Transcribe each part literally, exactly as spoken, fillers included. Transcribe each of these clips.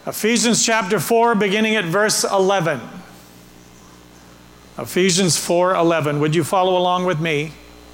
Ephesians chapter four, beginning at verse eleven. Ephesians four eleven. Would you follow along with me?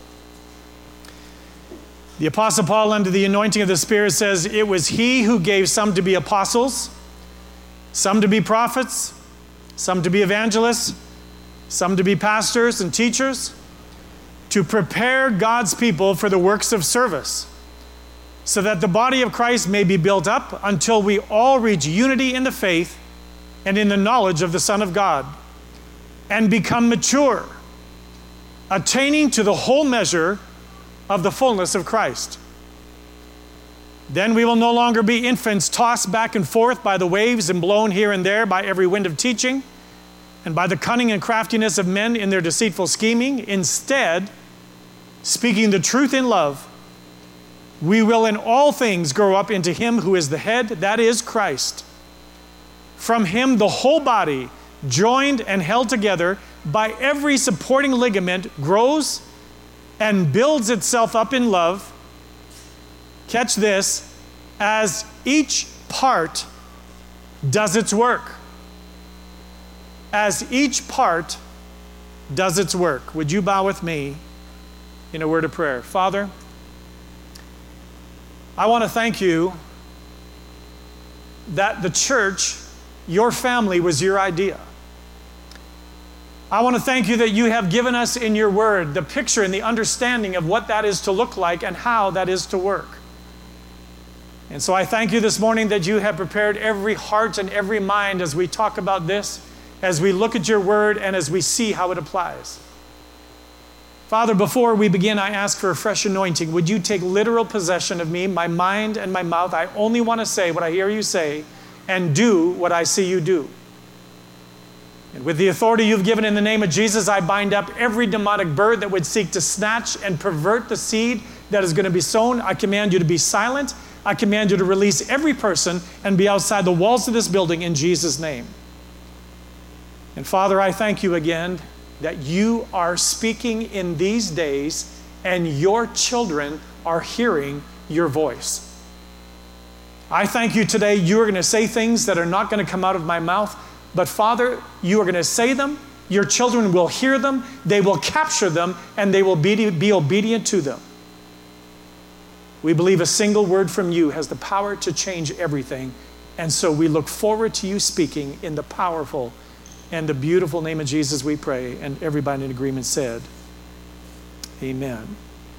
The Apostle Paul, under the anointing of the Spirit, says, "It was he who gave some to be apostles, some to be prophets, some to be evangelists, some to be pastors and teachers, to prepare God's people for the works of service, so that the body of Christ may be built up until we all reach unity in the faith and in the knowledge of the Son of God, and become mature, attaining to the whole measure of the fullness of Christ. Then we will no longer be infants tossed back and forth by the waves and blown here and there by every wind of teaching and by the cunning and craftiness of men in their deceitful scheming. Instead, speaking the truth in love, we will in all things grow up into him who is the head, that is Christ. From him the whole body, joined and held together by every supporting ligament, grows and builds itself up in love." Catch this, "as each part does its work." As each part does its work. Would you bow with me in a word of prayer? Father, I want to thank you that the church, your family, was your idea. I want to thank you that you have given us in your word the picture and the understanding of what that is to look like and how that is to work. And so I thank you this morning that you have prepared every heart and every mind as we talk about this, as we look at your word and as we see how it applies. Father, before we begin, I ask for a fresh anointing. Would you take literal possession of me, my mind and my mouth? I only want to say what I hear you say and do what I see you do. And with the authority you've given in the name of Jesus, I bind up every demonic bird that would seek to snatch and pervert the seed that is going to be sown. I command you to be silent. I command you to release every person and be outside the walls of this building in Jesus' name. And Father, I thank you again that you are speaking in these days and your children are hearing your voice. I thank you today you are going to say things that are not going to come out of my mouth, but Father, you are going to say them, your children will hear them, they will capture them, and they will be, be obedient to them. We believe a single word from you has the power to change everything, and so we look forward to you speaking in the powerful and the beautiful name of Jesus we pray, and everybody in agreement said, amen.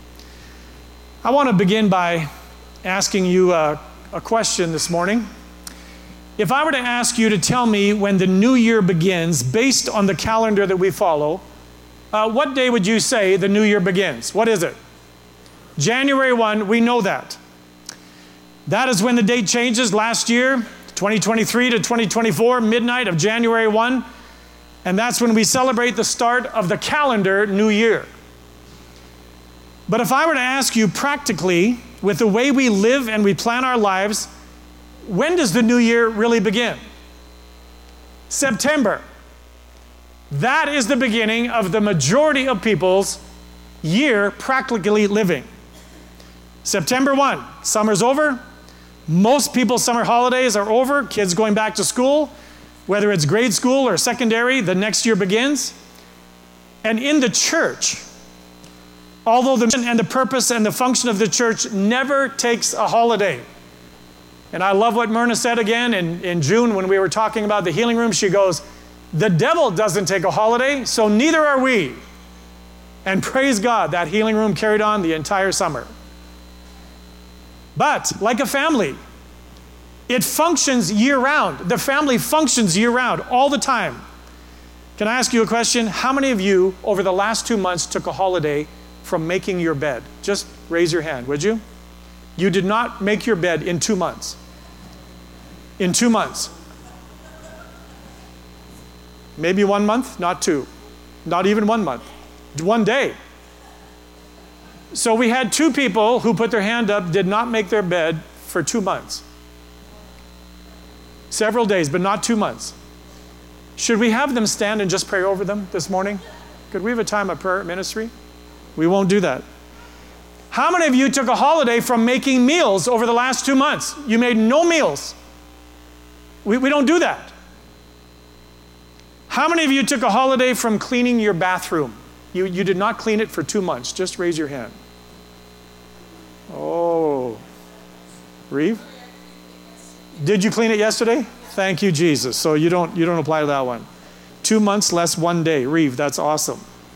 I want to begin by asking you a, a question this morning. If I were to ask you to tell me when the new year begins, based on the calendar that we follow, uh, what day would you say the new year begins? What is it? January first, we know that. That is when the date changes. Last year, twenty twenty-three to twenty twenty-four, midnight of January first, and that's when we celebrate the start of the calendar new year. But if I were to ask you practically, with the way we live and we plan our lives, when does the new year really begin? September. That is the beginning of the majority of people's year practically living. September first, summer's over. Most people's summer holidays are over. Kids going back to school, whether it's grade school or secondary, the next year begins. And in the church, although the mission and the purpose and the function of the church never takes a holiday. And I love what Myrna said again in, in June when we were talking about the healing room. She goes, the devil doesn't take a holiday, so neither are we. And praise God, that healing room carried on the entire summer. But like a family, it functions year-round. The family functions year-round, all the time. Can I ask you a question? How many of you over the last two months took a holiday from making your bed? Just raise your hand, would you? You did not make your bed in two months. In two months. Maybe one month, not two. Not even one month. One day. So we had two people who put their hand up, did not make their bed for two months. Several days, but not two months. Should we have them stand and just pray over them this morning? Could we have a time of prayer ministry? We won't do that. How many of you took a holiday from making meals over the last two months? You made no meals. We, we don't do that. How many of you took a holiday from cleaning your bathroom? You, you did not clean it for two months. Just raise your hand. Oh. Reeve? Did you clean it yesterday? Thank you, Jesus. So you don't, you don't apply to that one. Two months less one day. Reeve, that's awesome.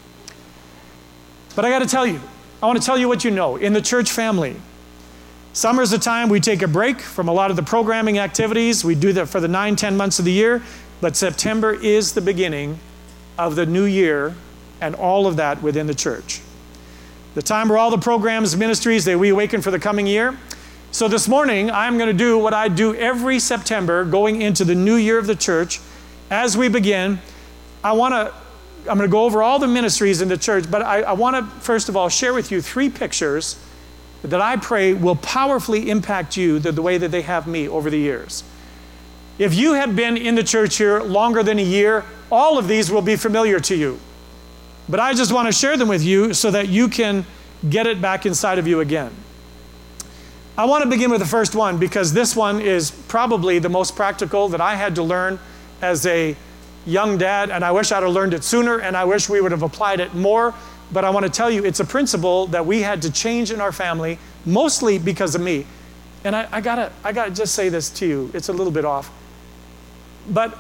But I got to tell you, I want to tell you what you know. In the church family, summer's the time we take a break from a lot of the programming activities. We do that for the nine, ten months of the year. But September is the beginning of the new year and all of that within the church. The time where all the programs, ministries, they we awaken for the coming year. So this morning, I'm going to do what I do every September going into the new year of the church. As we begin, I want to, I'm going to go over all the ministries in the church, but I, I want to, first of all, share with you three pictures that I pray will powerfully impact you the, the way that they have me over the years. If you have been in the church here longer than a year, all of these will be familiar to you. But I just want to share them with you so that you can get it back inside of you again. I want to begin with the first one because this one is probably the most practical that I had to learn as a young dad, and I wish I'd have learned it sooner, and I wish we would have applied it more. But I want to tell you, it's a principle that we had to change in our family, mostly because of me. And I, I gotta, I gotta just say this to you. It's a little bit off. But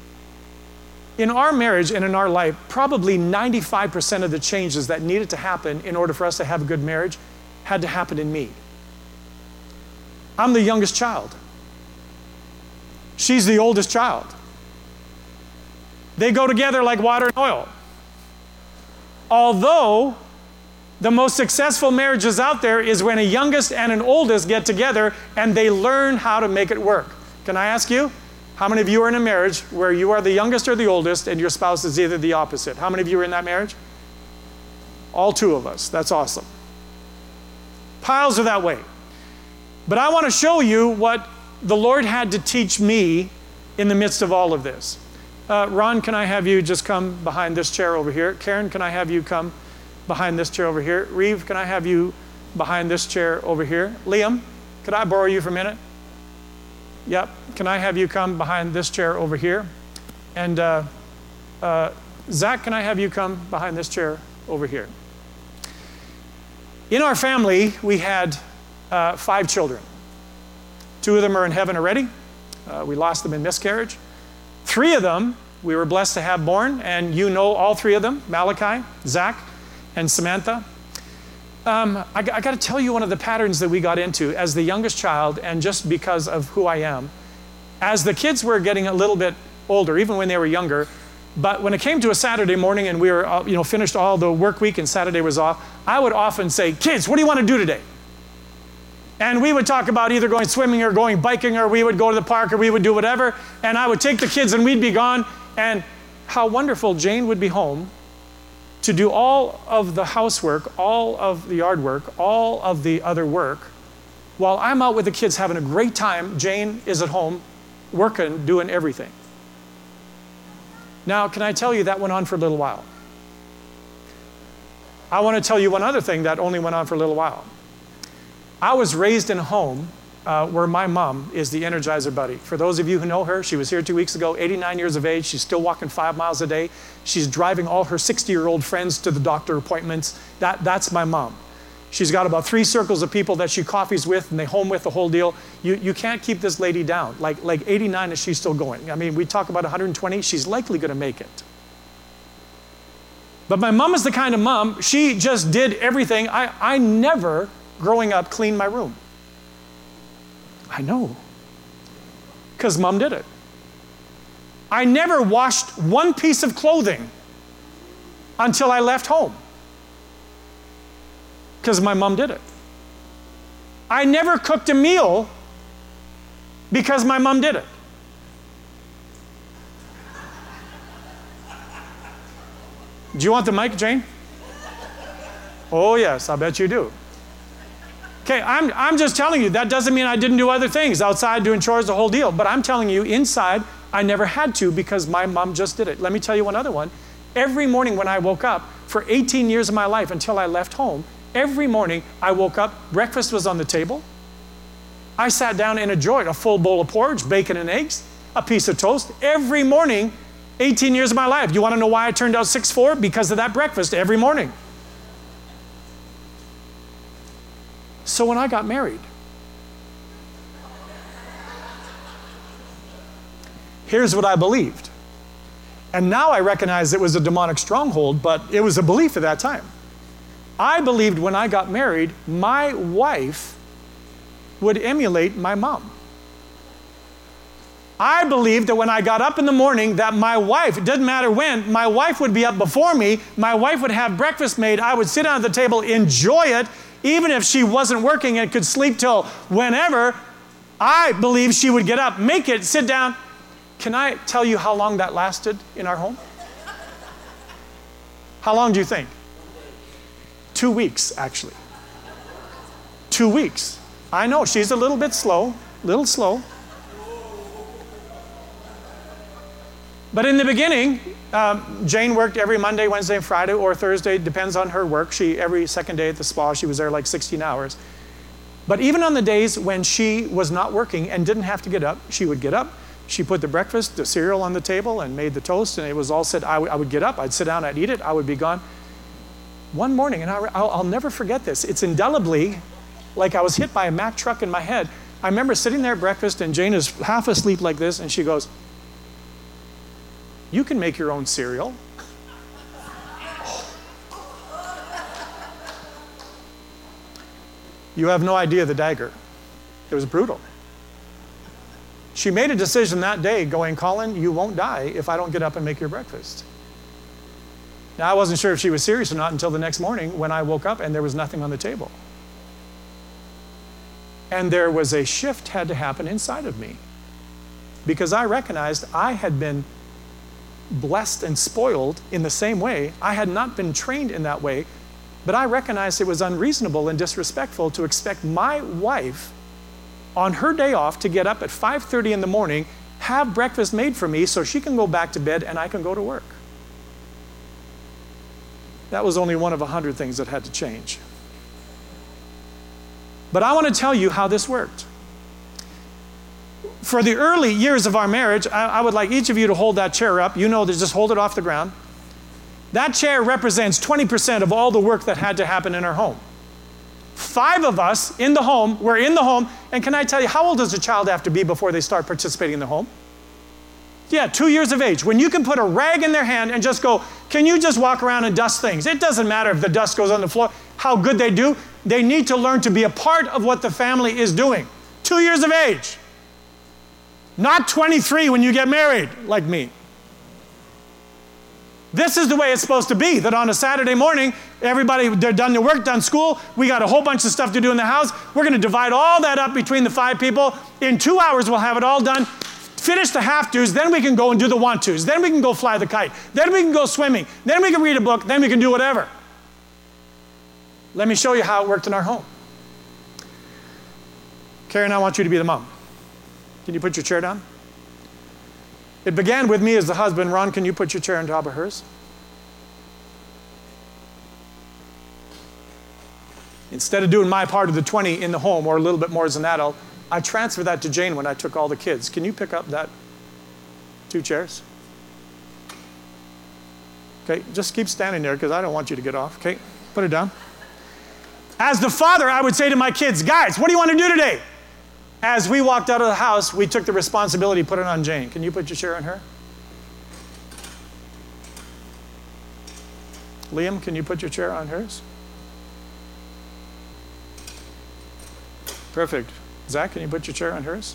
in our marriage and in our life, probably ninety-five percent of the changes that needed to happen in order for us to have a good marriage had to happen in me. I'm the youngest child. She's the oldest child. They go together like water and oil. Although the most successful marriages out there is when a youngest and an oldest get together and they learn how to make it work. Can I ask you? How many of you are in a marriage where you are the youngest or the oldest and your spouse is either the opposite? How many of you are in that marriage? All two of us. That's awesome. Piles are that way. But I want to show you what the Lord had to teach me in the midst of all of this. Uh, Ron, can I have you just come behind this chair over here? Karen, can I have you come behind this chair over here? Reeve, can I have you behind this chair over here? Liam, could I borrow you for a minute? Yep. Can I have you come behind this chair over here? And uh, uh, Zach, can I have you come behind this chair over here? In our family, we had uh, five children. Two of them are in heaven already. Uh, we lost them in miscarriage. Three of them we were blessed to have born, and you know all three of them, Malachi, Zach, and Samantha. Um, I, I got to tell you one of the patterns that we got into as the youngest child, and just because of who I am. As the kids were getting a little bit older, even when they were younger, but when it came to a Saturday morning and we were uh, you know, finished all the work week and Saturday was off, I would often say, kids, what do you want to do today? And we would talk about either going swimming or going biking, or we would go to the park, or we would do whatever, and I would take the kids and we'd be gone, and how wonderful Jane would be home to do all of the housework, all of the yard work, all of the other work, while I'm out with the kids having a great time. Jane is at home working, doing everything. Now, can I tell you that went on for a little while? I want to tell you one other thing that only went on for a little while. I was raised in a home uh, where my mom is the Energizer Buddy. For those of you who know her, she was here two weeks ago, eighty-nine years of age. She's still walking five miles a day. She's driving all her sixty-year-old friends to the doctor appointments. That, that's my mom. She's got about three circles of people that she coffees with and they home with the whole deal. You, you can't keep this lady down. Like, like eighty-nine, is she's still going. I mean, we talk about one hundred twenty, she's likely going to make it. But my mom is the kind of mom, she just did everything. I, I never, growing up, cleaned my room. I know. Because mom did it. I never washed one piece of clothing until I left home. Because my mom did it. I never cooked a meal because my mom did it. Do you want the mic, Jane? Oh, yes, I bet you do. Okay, I'm, I'm just telling you, that doesn't mean I didn't do other things outside doing chores, the whole deal. But I'm telling you, inside, I never had to because my mom just did it. Let me tell you one other one. Every morning when I woke up, for eighteen years of my life until I left home, every morning I woke up, breakfast was on the table. I sat down and enjoyed a full bowl of porridge, bacon and eggs. a piece of toast every morning, eighteen years of my life. You want to know why I turned out six foot four? Because of that breakfast every morning. So when I got married, here's what I believed. And now I recognize it was a demonic stronghold, but it was a belief at that time. I believed when I got married, my wife would emulate my mom. I believed that when I got up in the morning that my wife, it doesn't matter when, my wife would be up before me, my wife would have breakfast made, I would sit down at the table, enjoy it, even if she wasn't working and could sleep till whenever. I believed she would get up, make it, sit down. Can I tell you how long that lasted in our home? How long do you think? Two weeks, actually. Two weeks. I know, she's a little bit slow, little slow. But in the beginning, um, Jane worked every Monday, Wednesday, and Friday, or Thursday, depends on her work. She, every second day at the spa, she was there like sixteen hours. But even on the days when she was not working and didn't have to get up, she would get up, she put the breakfast, the cereal on the table and made the toast, and it was all set. I, w- I would get up, I'd sit down, I'd eat it, I would be gone. One morning, and I, I'll, I'll never forget this, it's indelibly like I was hit by a Mack truck in my head. I remember sitting there at breakfast, and Jane is half asleep like this, and she goes, "You can make your own cereal." You have no idea the dagger. It was brutal. She made a decision that day going, "Colin, you won't die if I don't get up and make your breakfast." Now, I wasn't sure if she was serious or not until the next morning when I woke up and there was nothing on the table. And there was a shift had to happen inside of me because I recognized I had been blessed and spoiled in the same way. I had not been trained in that way, but I recognized it was unreasonable and disrespectful to expect my wife on her day off to get up at five thirty in the morning, have breakfast made for me so she can go back to bed and I can go to work. That was only one of a hundred things that had to change. But I want to tell you how this worked. For the early years of our marriage, I, I would like each of you to hold that chair up. You know, to just hold it off the ground. That chair represents twenty percent of all the work that had to happen in our home. Five of us in the home, we're in the home, and can I tell you, how old does a child have to be before they start participating in the home? Yeah, two years of age. When you can put a rag in their hand and just go, "Can you just walk around and dust things?" It doesn't matter if the dust goes on the floor, how good they do. They need to learn to be a part of what the family is doing. Two years of age. Not twenty-three when you get married, like me. This is the way it's supposed to be, that on a Saturday morning, everybody, they're done their work, done school, we got a whole bunch of stuff to do in the house, we're going to divide all that up between the five people. In two hours, we'll have it all done, finish the have-tos, then we can go and do the want-tos, then we can go fly the kite, then we can go swimming, then we can read a book, then we can do whatever. Let me show you how it worked in our home. Karen, I want you to be the mom. Can you put your chair down? It began with me as the husband. Ron, can you put your chair on top of hers? Instead of doing my part of the twenty in the home, or a little bit more as an adult, I transferred that to Jane when I took all the kids. Can you pick up that two chairs? Okay, just keep standing there because I don't want you to get off. Okay, put it down. As the father, I would say to my kids, "Guys, what do you want to do today?" As we walked out of the house, we took the responsibility to put it on Jane. Can you put your chair on her? Liam, can you put your chair on hers? Perfect. Zach, can you put your chair on hers?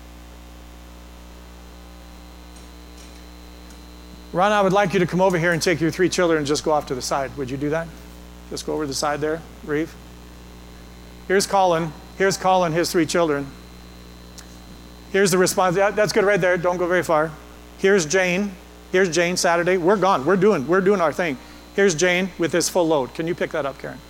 Ron, I would like you to come over here and take your three children and just go off to the side. Would you do that? Just go over to the side there, Reeve. Here's Colin. Here's Colin, his three children. Here's the response. That's good right there. Don't go very far. Here's Jane. Here's Jane Saturday. We're gone. We're doing, we're doing our thing. Here's Jane with this full load. Can you pick that up, Karen?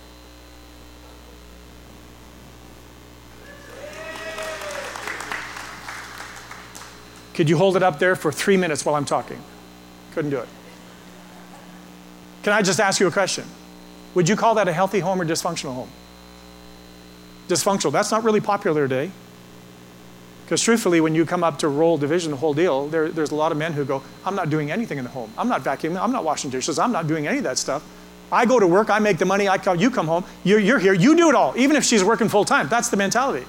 Could you hold it up there for three minutes while I'm talking? Couldn't do it. Can I just ask you a question? Would you call that a healthy home or dysfunctional home? Dysfunctional. That's not really popular today. Because truthfully, when you come up to role division, the whole deal, there, there's a lot of men who go, I'm not doing anything in the home. I'm not vacuuming. I'm not washing dishes. I'm not doing any of that stuff. I go to work. I make the money. I come, you come home. You're, you're here. You do it all, even if she's working full time. That's the mentality.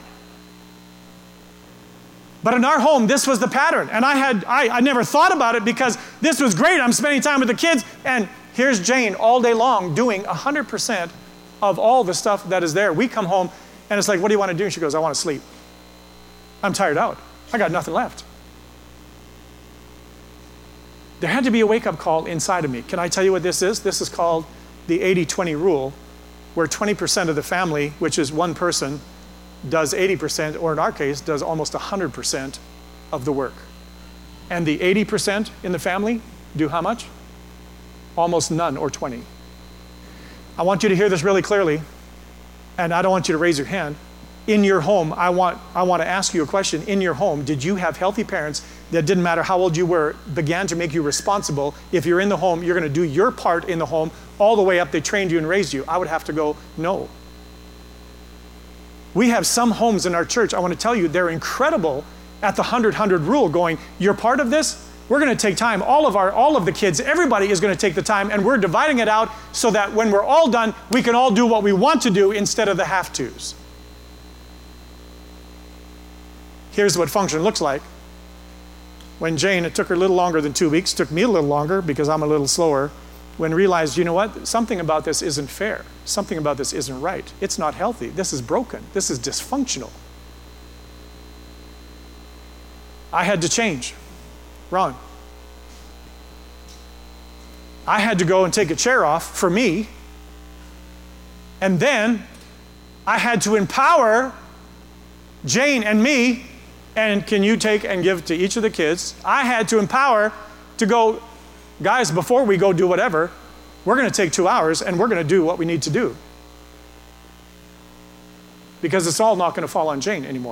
But in our home, this was the pattern. And I had I, I never thought about it because this was great. I'm spending time with the kids. And here's Jane all day long doing one hundred percent of all the stuff that is there. We come home, and it's like, what do you want to do? And she goes, I want to sleep. I'm tired out. I got nothing left. There had to be a wake-up call inside of me. Can I tell you what this is? This is called the eighty twenty rule, where twenty percent of the family, which is one person, does eighty percent, or in our case, does almost one hundred percent of the work. And the eighty percent in the family do how much? Almost none, or twenty. I want you to hear this really clearly, and I don't want you to raise your hand. In your home, I want, I want to ask you a question. In your home, did you have healthy parents that didn't matter how old you were, began to make you responsible? If you're in the home, you're going to do your part in the home all the way up. They trained you and raised you. I would have to go, no. We have some homes in our church, I want to tell you, they're incredible at the one hundred hundred rule, going, you're part of this? We're going to take time. All of our, all of the kids, everybody is going to take the time, and we're dividing it out so that when we're all done, we can all do what we want to do instead of the have-tos. Here's what function looks like. When Jane, it took her a little longer than two weeks, took me a little longer because I'm a little slower, when realized, you know what, something about this isn't fair. Something about this isn't right. It's not healthy. This is broken. This is dysfunctional. I had to change. Ron. I had to go and take a chair off for me, and then I had to empower Jane and me. And can you take and give to each of the kids? I had to empower to go, guys, before we go do whatever, we're going to take two hours and we're going to do what we need to do. Because it's all not going to fall on Jane anymore.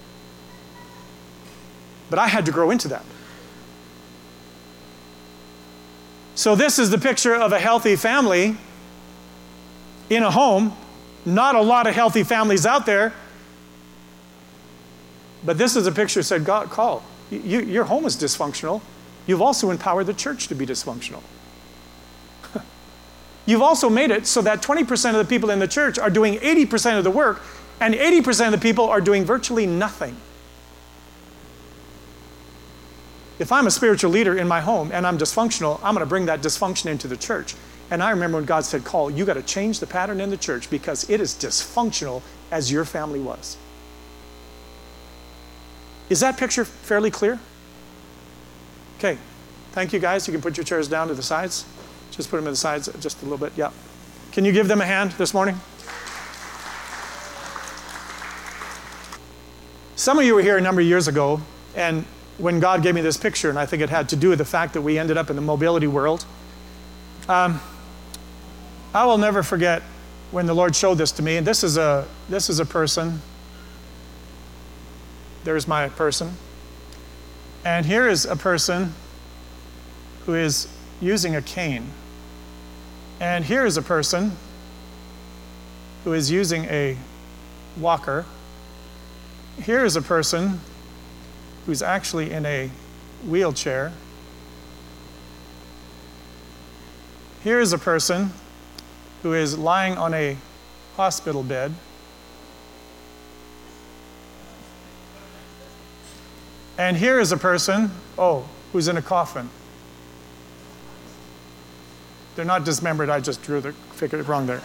But I had to grow into that. So this is the picture of a healthy family in a home. Not a lot of healthy families out there. But this is a picture that said, God, call. You, your home is dysfunctional. You've also empowered the church to be dysfunctional. You've also made it so that twenty percent of the people in the church are doing eighty percent of the work, and eighty percent of the people are doing virtually nothing. If I'm a spiritual leader in my home and I'm dysfunctional, I'm going to bring that dysfunction into the church. And I remember when God said, call, you got to change the pattern in the church because it is dysfunctional as your family was. Is that picture fairly clear? Okay. Thank you, guys. You can put your chairs down to the sides. Just put them to the sides just a little bit. Yeah. Can you give them a hand this morning? Some of you were here a number of years ago, and when God gave me this picture, and I think it had to do with the fact that we ended up in the mobility world, um, I will never forget when the Lord showed this to me. And this is a, this is a person. There's my person. And here is a person who is using a cane. And here is a person who is using a walker. Here is a person who's actually in a wheelchair. Here is a person who is lying on a hospital bed. And here is a person, oh, who's in a coffin. They're not dismembered, I just drew the figure wrong there.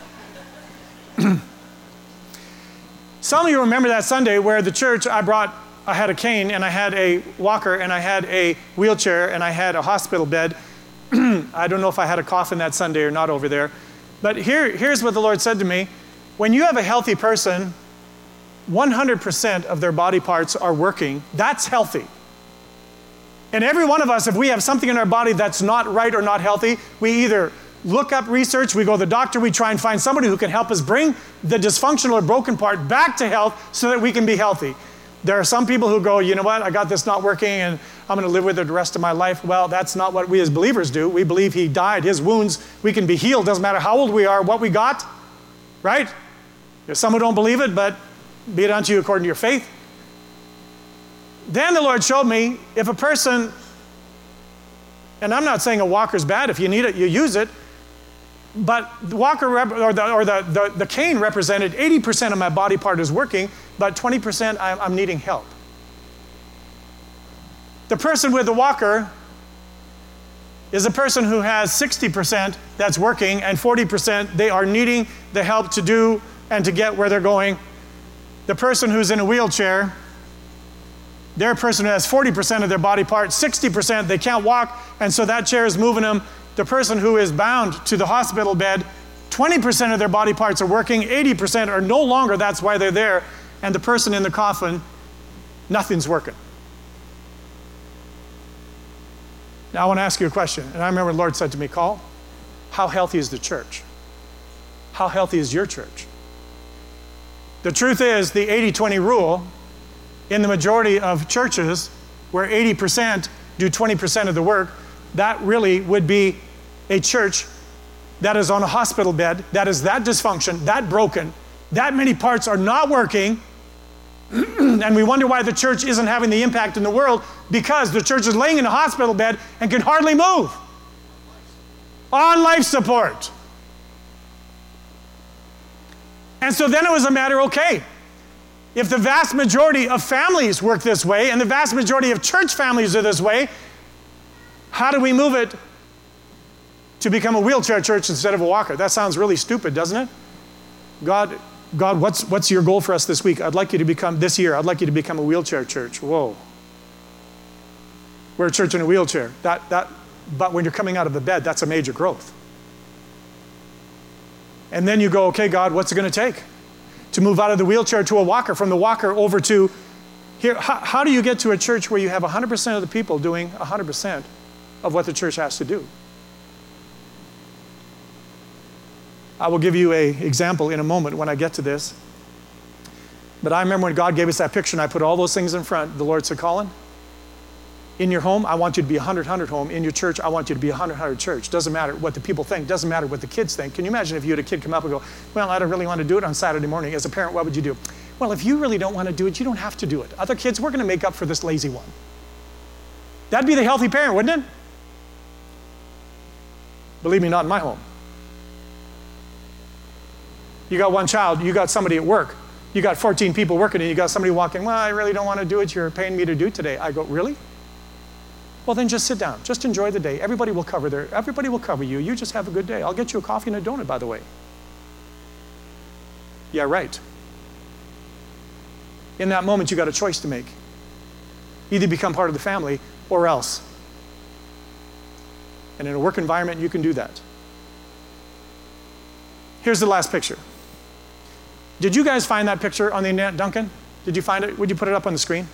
Some of you remember that Sunday where the church, I brought, I had a cane and I had a walker and I had a wheelchair and I had a hospital bed. I don't know if I had a coffin that Sunday or not over there. But here, here's what the Lord said to me. When you have a healthy person, one hundred percent of their body parts are working. That's healthy. And every one of us, if we have something in our body that's not right or not healthy, we either look up research, we go to the doctor, we try and find somebody who can help us bring the dysfunctional or broken part back to health so that we can be healthy. There are some people who go, you know what, I got this not working and I'm going to live with it the rest of my life. Well, that's not what we as believers do. We believe he died, his wounds, we can be healed. Doesn't matter how old we are, what we got, right? There's some who don't believe it, but be it unto you according to your faith. Then the Lord showed me, if a person, and I'm not saying a walker's bad. If you need it, you use it. But the walker rep, or, the, or the, the, the cane represented eighty percent of my body part is working, but twenty percent I'm, I'm needing help. The person with the walker is a person who has sixty percent that's working and forty percent they are needing the help to do and to get where they're going. The person who's in a wheelchair, they're a person who has forty percent of their body part, sixty percent they can't walk, and so that chair is moving them. The person who is bound to the hospital bed, twenty percent of their body parts are working, eighty percent are no longer, that's why they're there, and the person in the coffin, nothing's working. Now I want to ask you a question, and I remember the Lord said to me, Call, how healthy is the church? How healthy is your church? The truth is, the eighty twenty rule, in the majority of churches, where eighty percent do twenty percent of the work, that really would be a church that is on a hospital bed, that is that dysfunction, that broken, that many parts are not working, and we wonder why the church isn't having the impact in the world, because the church is laying in a hospital bed and can hardly move. On life support. And so then it was a matter, okay, if the vast majority of families work this way, and the vast majority of church families are this way, how do we move it to become a wheelchair church instead of a walker? That sounds really stupid, doesn't it? God, God, what's, what's your goal for us this week? I'd like you to become, this year, I'd like you to become a wheelchair church. Whoa. We're a church in a wheelchair. That, that, but when you're coming out of the bed, that's a major growth. And then you go, okay, God, what's it going to take to move out of the wheelchair to a walker, from the walker over to here? How, how do you get to a church where you have one hundred percent of the people doing one hundred percent of what the church has to do? I will give you an example in a moment when I get to this. But I remember when God gave us that picture and I put all those things in front, the Lord said, Colin, in your home, I want you to be a hundred hundred home. In your church, I want you to be a hundred hundred church. Doesn't matter what the people think. Doesn't matter what the kids think. Can you imagine if you had a kid come up and go, well, I don't really want to do it on Saturday morning. As a parent, what would you do? Well, if you really don't want to do it, you don't have to do it. Other kids, we're going to make up for this lazy one. That'd be the healthy parent, wouldn't it? Believe me, not in my home. You got one child, you got somebody at work, you got fourteen people working, and you got somebody walking, well, I really don't want to do it, you're paying me to do it today. I go, really? Well, then just sit down. Just enjoy the day. Everybody will cover their, everybody will cover you. You just have a good day. I'll get you a coffee and a donut, by the way. Yeah, right. In that moment, you got a choice to make. Either become part of the family or else. And in a work environment, you can do that. Here's the last picture. Did you guys find that picture on the internet, Duncan? Did you find it? Would you put it up on the screen?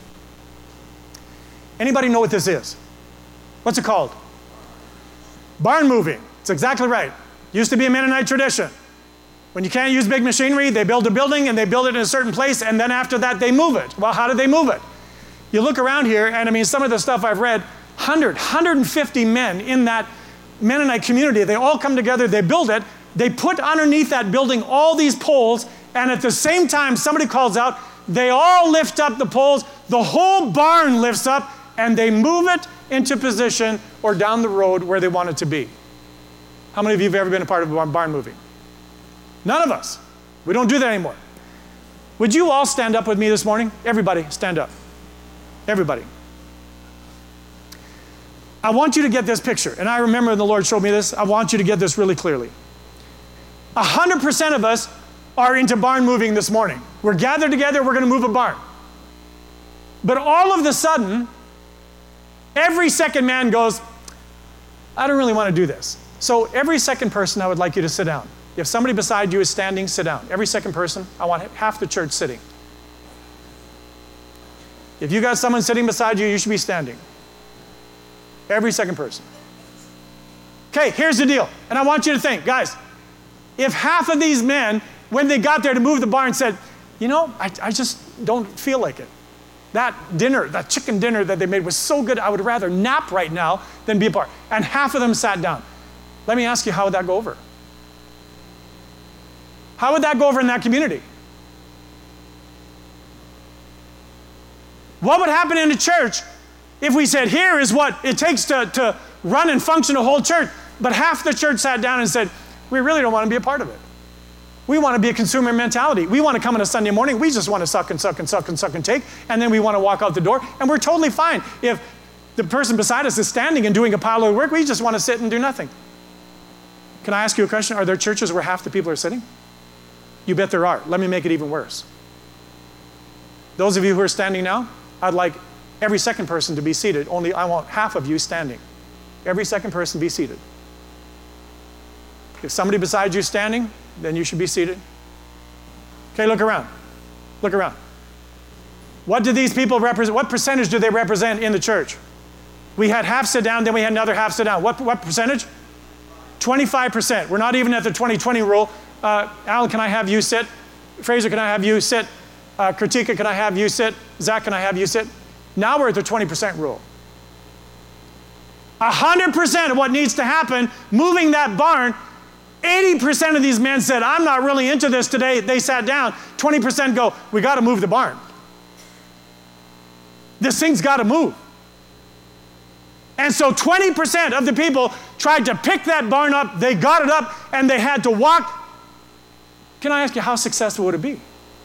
Anybody know what this is? What's it called? Barn moving. It's exactly right. Used to be a Mennonite tradition. When you can't use big machinery, they build a building and they build it in a certain place, and then after that they move it. Well, how do they move it? You look around here, and I mean, some of the stuff I've read, one hundred, one hundred fifty men in that Mennonite community, they all come together, they build it, they put underneath that building all these poles, and at the same time somebody calls out, they all lift up the poles, the whole barn lifts up, and they move it into position or down the road where they want it to be. How many of you have ever been a part of a barn moving? None of us. We don't do that anymore. Would you all stand up with me this morning? Everybody, stand up. Everybody. I want you to get this picture, and I remember when the Lord showed me this, I want you to get this really clearly. A hundred percent of us are into barn moving this morning. We're gathered together, we're going to move a barn. But all of a sudden, every second man goes, I don't really want to do this. So every second person, I would like you to sit down. If somebody beside you is standing, sit down. Every second person, I want half the church sitting. If you got someone sitting beside you, you should be standing. Every second person. Okay, here's the deal. And I want you to think, guys, if half of these men, when they got there to move the barn, said, you know, I, I just don't feel like it. That dinner, that chicken dinner that they made was so good, I would rather nap right now than be a part. And half of them sat down. Let me ask you, how would that go over? How would that go over in that community? What would happen in a church if we said, here is what it takes to, to run and function a whole church, but half the church sat down and said, we really don't want to be a part of it. We want to be a consumer mentality. We want to come on a Sunday morning. We just want to suck and suck and suck and suck and take, and then we want to walk out the door, and we're totally fine. If the person beside us is standing and doing a pile of work, we just want to sit and do nothing. Can I ask you a question? Are there churches where half the people are sitting? You bet there are. Let me make it even worse. Those of you who are standing now, I'd like every second person to be seated. Only I want half of you standing. Every second person be seated. If somebody beside you is standing, then you should be seated. Okay, look around. Look around. What do these people represent? What percentage do they represent in the church? We had half sit down, then we had another half sit down. What, what percentage? twenty-five percent. We're not even at the twenty twenty rule. Uh, Al, can I have you sit? Fraser, can I have you sit? Uh, Kritika, can I have you sit? Zach, can I have you sit? Now we're at the twenty percent rule. one hundred percent of what needs to happen, moving that barn, eighty percent of these men said, I'm not really into this today. They sat down. twenty percent go, we got to move the barn. This thing's got to move. And so twenty percent of the people tried to pick that barn up. They got it up, and they had to walk. Can I ask you, how successful would it be?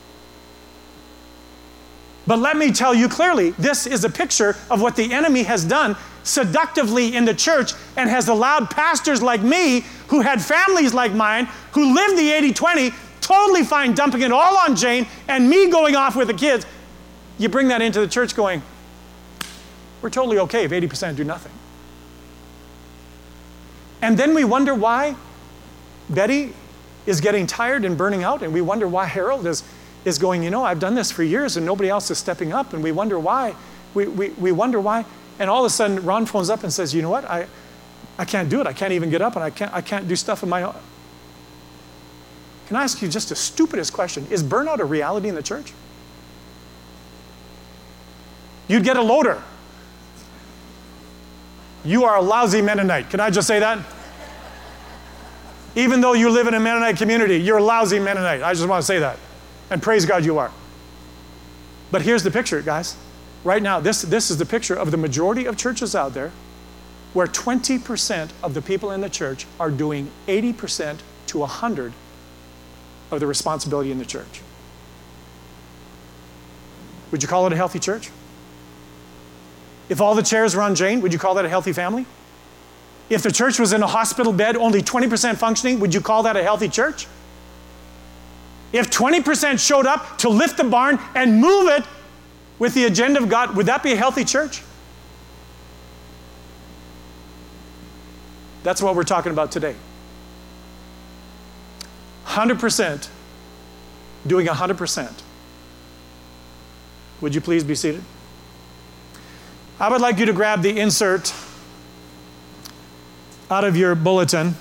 But let me tell you clearly, this is a picture of what the enemy has done seductively in the church and has allowed pastors like me, who had families like mine, who lived the eighty twenty, totally fine dumping it all on Jane, and me going off with the kids. You bring that into the church going, we're totally okay if eighty percent do nothing. And then we wonder why Betty is getting tired and burning out, and we wonder why Harold is, is going, you know, I've done this for years and nobody else is stepping up, and we wonder why. We, we, we wonder why. And all of a sudden, Ron phones up and says, you know what, I, I can't do it. I can't even get up, and I can't, I can't do stuff in my own. Can I ask you just the stupidest question? Is burnout a reality in the church? You'd get a loader. You are a lousy Mennonite. Can I just say that? Even though you live in a Mennonite community, you're a lousy Mennonite. I just want to say that. And praise God you are. But here's the picture, guys. Right now, this, this is the picture of the majority of churches out there where twenty percent of the people in the church are doing eighty percent to one hundred of the responsibility in the church. Would you call it a healthy church? If all the chairs were on Jane, would you call that a healthy family? If the church was in a hospital bed, only twenty percent functioning, would you call that a healthy church? If twenty percent showed up to lift the barn and move it with the agenda of God, would that be a healthy church? That's what we're talking about today. one hundred percent doing one hundred percent. Would you please be seated? I would like you to grab the insert out of your bulletin.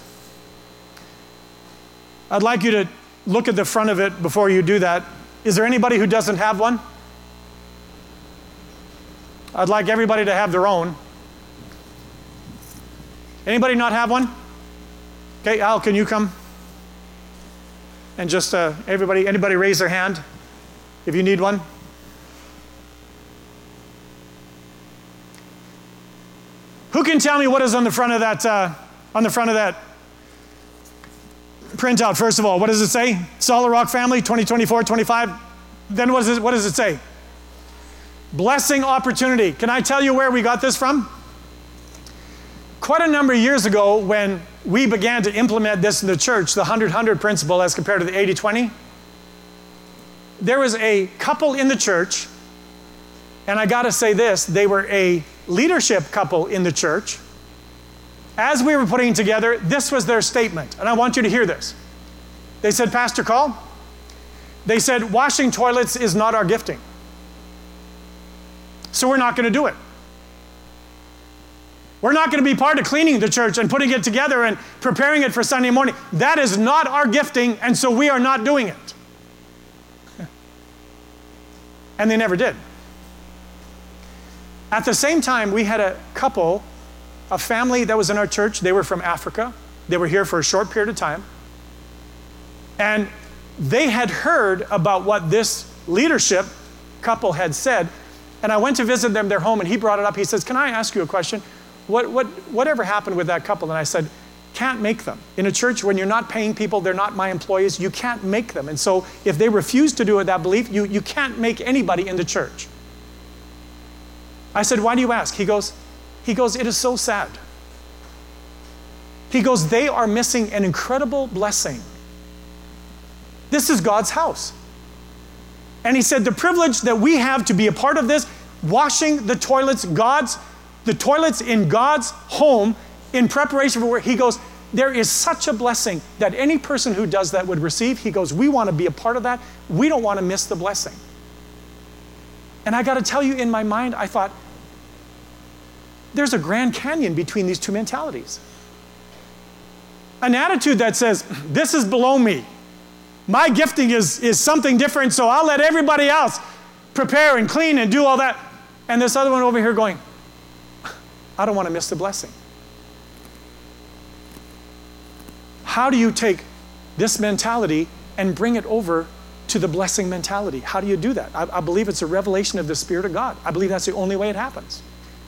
I'd like you to look at the front of it before you do that. Is there anybody who doesn't have one? I'd like everybody to have their own. Anybody not have one? Okay, Al, can you come? And just uh, everybody, anybody raise their hand if you need one? Who can tell me what is on the front of that, uh, on the front of that printout, first of all? What does it say? Solid Rock Family, twenty twenty-four twenty-five. Then what does it, what does it say? Blessing opportunity. Can I tell you where we got this from? Quite a number of years ago, when we began to implement this in the church, the one hundred hundred principle as compared to the eighty twenty, there was a couple in the church, and I got to say this, they were a leadership couple in the church. As we were putting together, this was their statement, and I want you to hear this. They said, Pastor Call, they said, washing toilets is not our gifting, so we're not going to do it. We're not going to be part of cleaning the church and putting it together and preparing it for Sunday morning. That is not our gifting, and so we are not doing it. And they never did. At the same time, we had a couple, a family that was in our church. They were from Africa. They were here for a short period of time. And they had heard about what this leadership couple had said, And I went to visit them, their home, and he brought it up. He says, can I ask you a question? What, what, whatever happened with that couple? And I said, can't make them. In a church, when you're not paying people, they're not my employees, you can't make them. And so if they refuse to do it, that belief, you, you can't make anybody in the church. I said, why do you ask? He goes, he goes, it is so sad. He goes, they are missing an incredible blessing. This is God's house. And he said, the privilege that we have to be a part of this, washing the toilets, God's, the toilets in God's home in preparation for work. He goes, there is such a blessing that any person who does that would receive. He goes, we want to be a part of that. We don't want to miss the blessing. And I got to tell you, in my mind, I thought, there's a Grand Canyon between these two mentalities. An attitude that says, this is below me. My gifting is, is something different, so I'll let everybody else prepare and clean and do all that. And this other one over here going, I don't want to miss the blessing. How do you take this mentality and bring it over to the blessing mentality? How do you do that? I, I believe it's a revelation of the Spirit of God. I believe that's the only way it happens.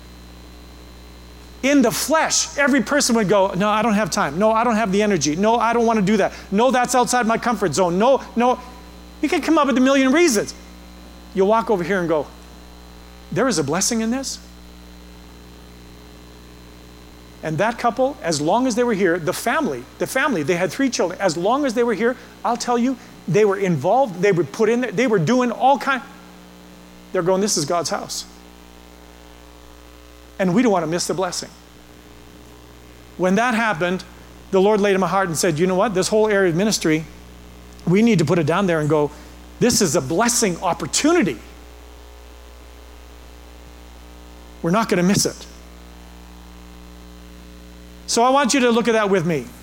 In the flesh, every person would go, no, I don't have time. No, I don't have the energy. No, I don't want to do that. No, that's outside my comfort zone. No, no. You can come up with a million reasons. You'll walk over here and go, there is a blessing in this. And that couple, as long as they were here, the family, the family, they had three children. As long as they were here, I'll tell you, they were involved. They were put in there. They were doing all kinds. They're going, this is God's house. And we don't want to miss the blessing. When that happened, the Lord laid in my heart and said, you know what? This whole area of ministry, we need to put it down there and go, this is a blessing opportunity. We're not going to miss it. So I want you to look at that with me.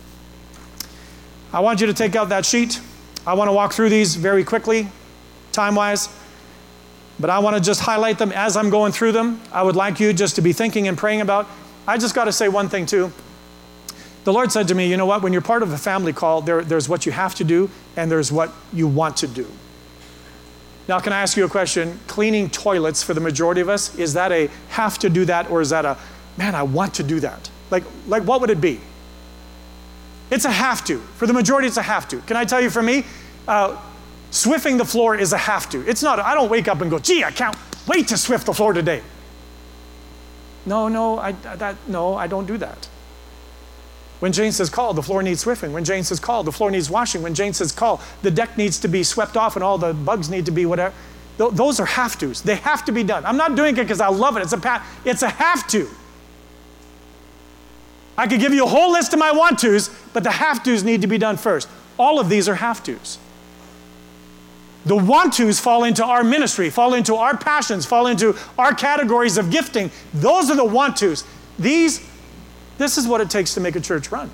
I want you to take out that sheet. I want to walk through these very quickly, time-wise. But I want to just highlight them as I'm going through them. I would like you just to be thinking and praying about. I just got to say one thing too. The Lord said to me, you know what? When you're part of a family call, there, there's what you have to do and there's what you want to do. Now, can I ask you a question? Cleaning toilets for the majority of us, is that a have to do that, or is that a, man, I want to do that? Like, like what would it be? It's a have to. For the majority, it's a have to. Can I tell you, for me, uh, Swiffing the floor is a have to. It's not, I don't wake up and go, gee, I can't wait to swift the floor today. No, no, I, that, no, I don't do that. When Jane says call, the floor needs swiffing. When Jane says call, the floor needs washing. When Jane says call, the deck needs to be swept off and all the bugs need to be whatever. Th- those are have tos. They have to be done. I'm not doing it because I love it. It's a, pa- it's a have to. I could give you a whole list of my want tos, but the have tos need to be done first. All of these are have tos. The want-tos fall into our ministry, fall into our passions, fall into our categories of gifting. Those are the want-tos. These, this is what it takes to make a church run.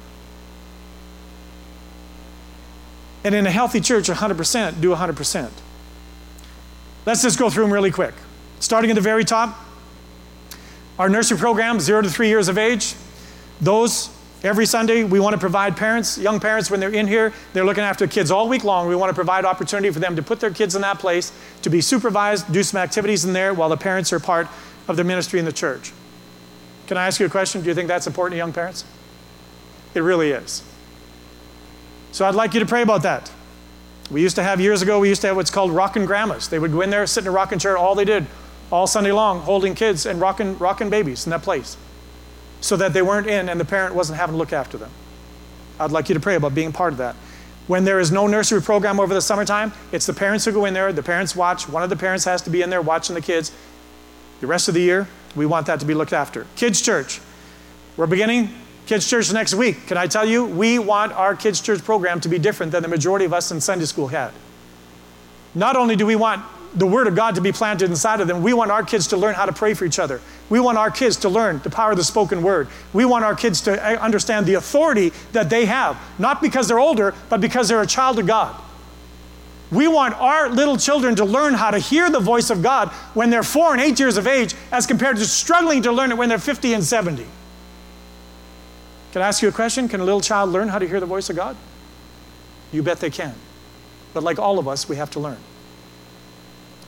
And in a healthy church, one hundred percent do one hundred percent. Let's just go through them really quick. Starting at the very top, our nursery program, zero to three years of age. Those, every Sunday, we want to provide parents, young parents, when they're in here, they're looking after kids all week long. We want to provide opportunity for them to put their kids in that place, to be supervised, do some activities in there while the parents are part of the ministry in the church. Can I ask you a question? Do you think that's important to young parents? It really is. So I'd like you to pray about that. We used to have, years ago, we used to have what's called rockin' grandmas. They would go in there, sit in a rocking chair, all they did, all Sunday long, holding kids and rocking, rocking babies in that place, so that they weren't in and the parent wasn't having to look after them. I'd like you to pray about being part of that. When there is no nursery program over the summertime, it's the parents who go in there, the parents watch, one of the parents has to be in there watching the kids. The rest of the year, we want that to be looked after. Kids Church. We're beginning Kids Church next week. Can I tell you, we want our Kids Church program to be different than the majority of us in Sunday school had. Not only do we want the Word of God to be planted inside of them, we want our kids to learn how to pray for each other. We want our kids to learn the power of the spoken word. We want our kids to understand the authority that they have, not because they're older, but because they're a child of God. We want our little children to learn how to hear the voice of God when they're four and eight years of age, as compared to struggling to learn it when they're fifty and seventy. Can I ask you a question? Can a little child learn how to hear the voice of God? You bet they can. But like all of us, we have to learn.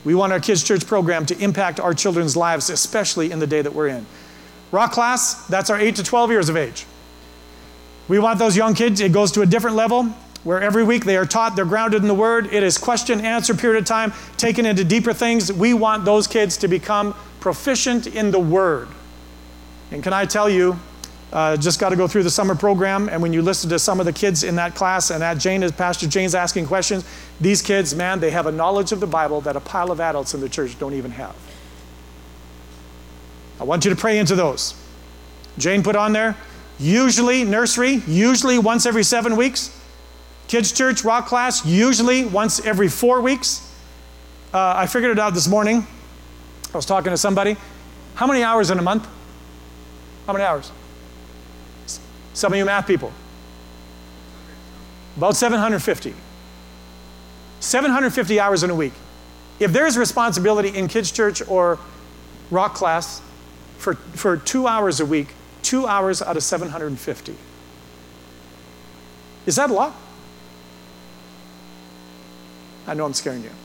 We want our kids' church program to impact our children's lives, especially in the day that we're in. Rock class, that's our eight to twelve years of age. We want those young kids, it goes to a different level, where every week they are taught, they're grounded in the Word. It is question, answer period of time, taken into deeper things. We want those kids to become proficient in the Word. And can I tell you, uh, just got to go through the summer program, and when you listen to some of the kids in that class, and that Jane, Pastor Jane's asking questions, these kids, man, they have a knowledge of the Bible that a pile of adults in the church don't even have. I want you to pray into those. Jane put on there, usually nursery, usually once every seven weeks. Kids church, rock class, usually once every four weeks. Uh, I figured it out this morning. I was talking to somebody. How many hours in a month? How many hours? Some of you math people. About seven hundred fifty. seven hundred fifty hours in a week. If there's responsibility in kids church or rock class for, for two hours a week, two hours out of seven hundred fifty. Is that a lot? I know I'm scaring you.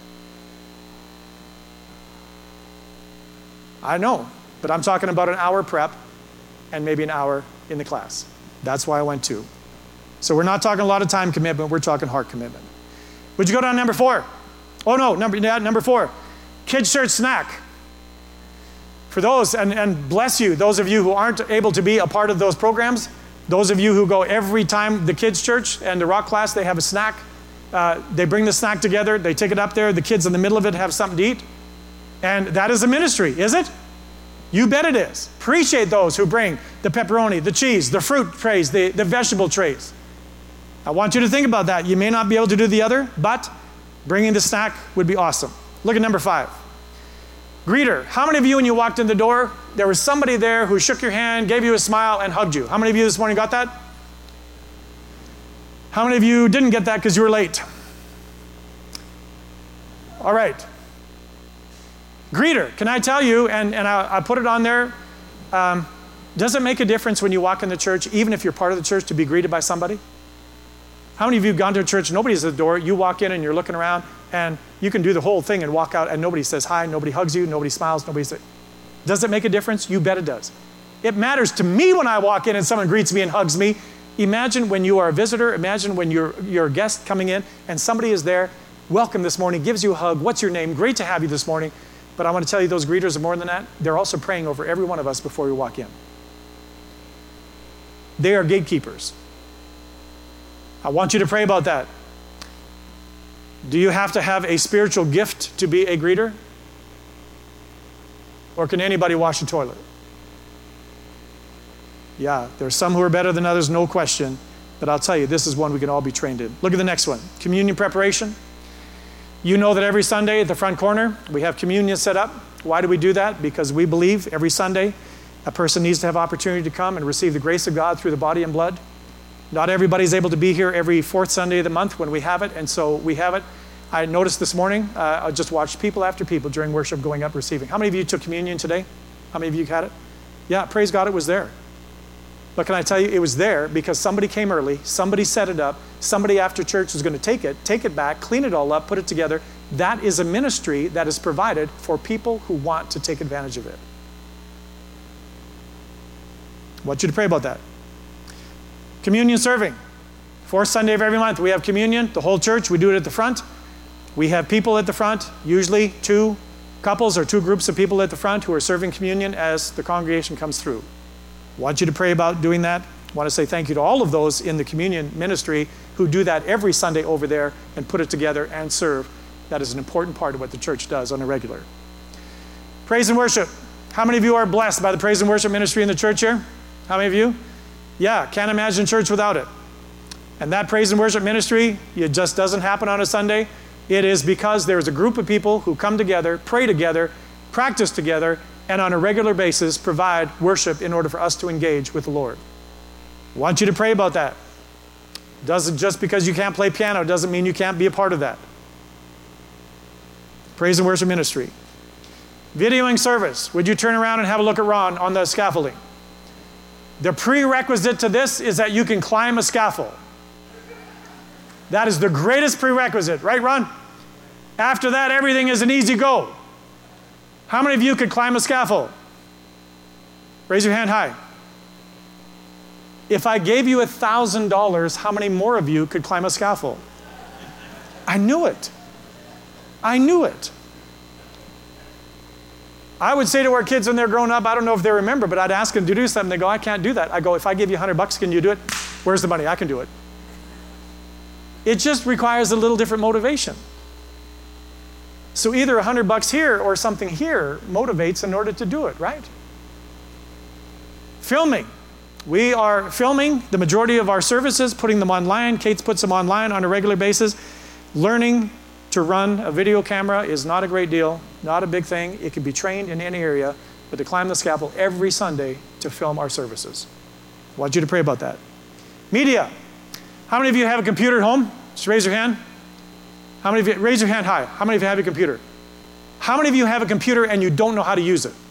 I know, but I'm talking about an hour prep and maybe an hour in the class. That's why I went two. So we're not talking a lot of time commitment, we're talking heart commitment. Would you go down to number four? Oh no, number, yeah, number four. Kids church snack. For those, and, and bless you, those of you who aren't able to be a part of those programs, those of you who go every time the kids church and the rock class, they have a snack. Uh, they bring the snack together, they take it up there, the kids in the middle of it have something to eat. And that is a ministry, is it? You bet it is. Appreciate those who bring the pepperoni, the cheese, the fruit trays, the, the vegetable trays. I want you to think about that. You may not be able to do the other, but bringing the snack would be awesome. Look at number five. Greeter. How many of you, when you walked in the door, there was somebody there who shook your hand, gave you a smile, and hugged you? How many of you this morning got that? How many of you didn't get that because you were late? All right. Greeter, can I tell you, and, and I, I put it on there, um, does it make a difference when you walk in the church, even if you're part of the church, to be greeted by somebody? How many of you have gone to a church, nobody's at the door, you walk in and you're looking around, and you can do the whole thing and walk out, and nobody says hi, nobody hugs you, nobody smiles, nobody says, does it make a difference? You bet it does. It matters to me when I walk in and someone greets me and hugs me. Imagine when you are a visitor, imagine when you're, you're a guest coming in, and somebody is there, welcome this morning, gives you a hug, what's your name, great to have you this morning. But I want to tell you, those greeters are more than that. They're also praying over every one of us before we walk in. They are gatekeepers. I want you to pray about that. Do you have to have a spiritual gift to be a greeter? Or can anybody wash a toilet? Yeah, there's some who are better than others, no question. But I'll tell you, this is one we can all be trained in. Look at the next one. Communion preparation. You know that every Sunday at the front corner, we have communion set up. Why do we do that? Because we believe every Sunday a person needs to have opportunity to come and receive the grace of God through the body and blood. Not everybody's able to be here every fourth Sunday of the month when we have it, and so we have it. I noticed this morning, uh, I just watched people after people during worship going up receiving. How many of you took communion today? How many of you had it? Yeah, praise God, it was there. But can I tell you, it was there because somebody came early, somebody set it up, somebody after church was going to take it, take it back, clean it all up, put it together. That is a ministry that is provided for people who want to take advantage of it. I want you to pray about that. Communion serving. Fourth Sunday of every month, we have communion, the whole church, we do it at the front. We have people at the front, usually two couples or two groups of people at the front who are serving communion as the congregation comes through. I want you to pray about doing that. I want to say thank you to all of those in the communion ministry who do that every Sunday over there and put it together and serve. That is an important part of what the church does on a regular. Praise and worship. How many of you are blessed by the praise and worship ministry in the church here? How many of you? Yeah, can't imagine church without it. And that praise and worship ministry, it just doesn't happen on a Sunday. It is because there is a group of people who come together, pray together, practice together, and on a regular basis provide worship in order for us to engage with the Lord. I want you to pray about that. Doesn't just because you can't play piano doesn't mean you can't be a part of that. Praise and worship ministry. Videoing service. Would you turn around and have a look at Ron on the scaffolding? The prerequisite to this is that you can climb a scaffold. That is the greatest prerequisite, right, Ron? After that, everything is an easy go. How many of you could climb a scaffold? Raise your hand high. If I gave you one thousand dollars, how many more of you could climb a scaffold? I knew it. I knew it. I would say to our kids when they're growing up, I don't know if they remember, but I'd ask them to do something. They go, I can't do that. I go, if I give you a hundred bucks, can you do it? Where's the money? I can do it. It just requires a little different motivation. So either a hundred bucks here or something here motivates in order to do it, right? Filming. We are filming the majority of our services, putting them online. Kate puts them online on a regular basis. Learning to run a video camera is not a great deal, not a big thing. It can be trained in any area, but to climb the scaffold every Sunday to film our services. I want you to pray about that. Media. How many of you have a computer at home? Just raise your hand. How many of you, raise your hand high. How many of you have a computer? How many of you have a computer and you don't know how to use it?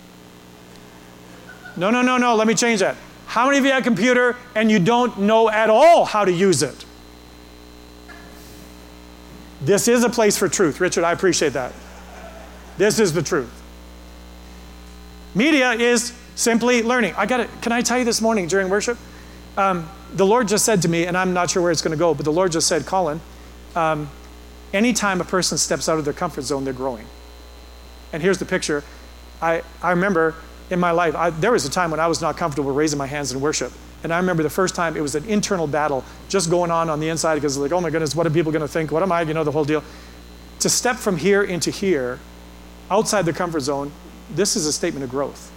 No, no, no, no, let me change that. How many of you have a computer and you don't know at all how to use it? This is a place for truth. Richard, I appreciate that. This is the truth. Media is simply learning. I got it. Can I tell you this morning during worship? Um, the Lord just said to me, and I'm not sure where it's going to go, but the Lord just said, Colin, um, anytime a person steps out of their comfort zone, they're growing. And here's the picture. I, I remember in my life, I, there was a time when I was not comfortable raising my hands in worship. And I remember the first time it was an internal battle just going on on the inside because like, oh my goodness, what are people going to think? What am I? You know, the whole deal. To step from here into here, outside the comfort zone, this is a statement of growth.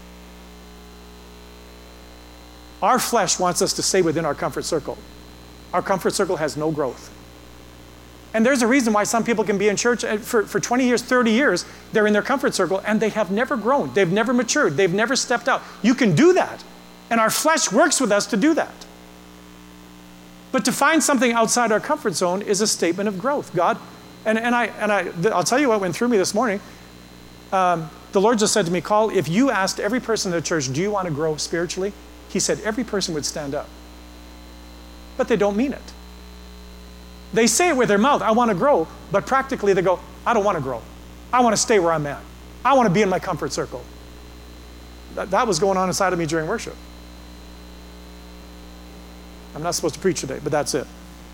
Our flesh wants us to stay within our comfort circle. Our comfort circle has no growth. And there's a reason why some people can be in church for, for twenty years, thirty years, they're in their comfort circle and they have never grown. They've never matured. They've never stepped out. You can do that. And our flesh works with us to do that. But to find something outside our comfort zone is a statement of growth. God, and, and, I, and I, I'll tell you what went through me this morning. Um, the Lord just said to me, Call, if you asked every person in the church, do you want to grow spiritually? He said every person would stand up. But they don't mean it. They say it with their mouth, I want to grow, but practically they go, I don't want to grow. I want to stay where I'm at. I want to be in my comfort circle. That, that was going on inside of me during worship. I'm not supposed to preach today, but that's it.